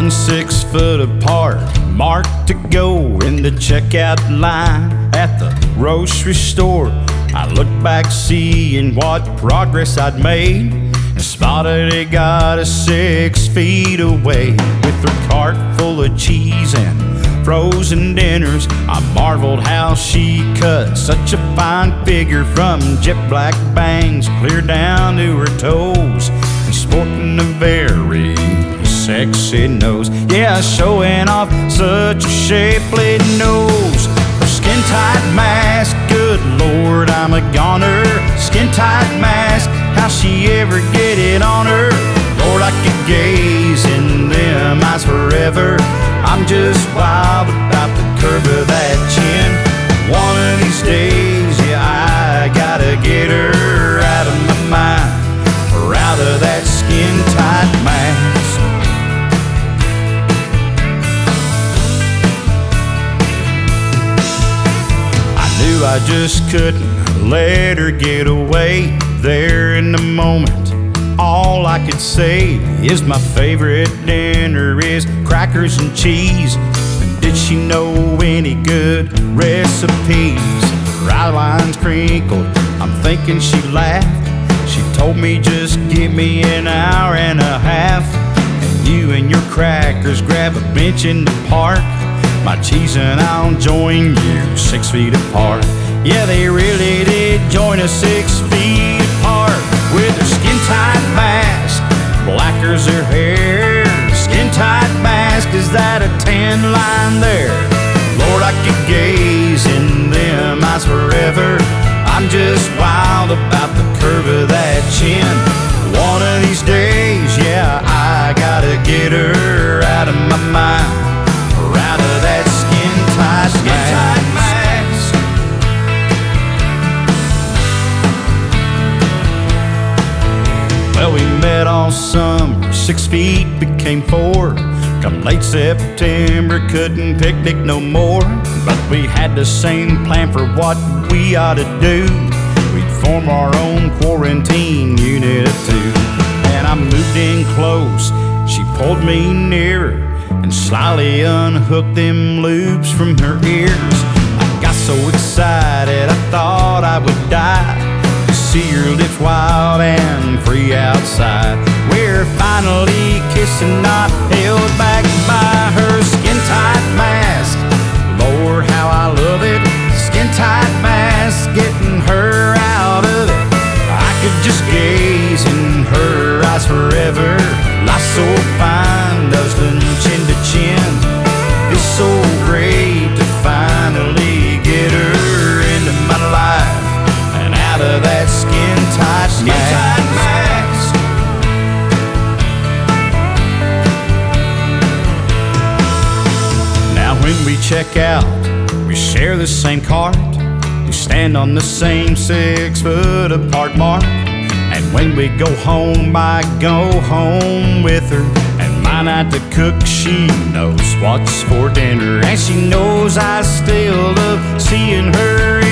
one 6 foot apart, marked to go in the checkout line at the grocery store. I looked back seeing what progress I'd made and spotted it got us 6 feet away. With her cart full of cheese and frozen dinners, I marveled how she cut such a fine figure, from jet black bangs clear down to her toes, and sporting a very sexy nose. Yeah, showing off such a shapely nose. Her skin tight mask, good Lord, I'm a goner. Skin tight mask, how she ever get it on her? Lord, I could gaze in them eyes forever. I'm just wild about the curve of that chin. One of these days, yeah, I gotta get her out of my mind, or out of that skin tight mask. I just couldn't let her get away. There in the moment, all I could say is my favorite dinner is crackers and cheese. And did she know any good recipes? Her eyelines crinkled, I'm thinking she laughed. She told me just give me an hour and a half, and you and your crackers grab a bench in the park. My cheese and I'll join you 6 feet apart. Yeah, they really did join us 6 feet apart. With her skin tight mask, black as her hair. Skin tight mask, is that a tan line there? Lord, I could gaze in them eyes forever. I'm just wild about the curve of that chin. One of these days, yeah, I gotta get her out of my mind, or out of that skin tight mask. Well, we met all summer, 6 feet became 4. Come late September, couldn't picnic no more. But we had the same plan for what we ought to do. We'd form our own quarantine unit of 2. And I moved in close, she pulled me nearer and slyly unhooked them loops from her ears. I got so excited I thought I would die to see her lips wild and free outside. We're finally kissing, not held back by her skin tight mask. Lord, how I love it. Skin tight mask, getting her out of it. I could just gaze in her eyes forever. Life's so fine, doesn't chin to chin. It's so great to finally get her into my life and out of that skin tight mask. Now when we check out, we share the same cart. We stand on the same 6 foot apart mark. And when we go home, I go home with her. And my night to cook, she knows what's for dinner. And she knows I still love seeing her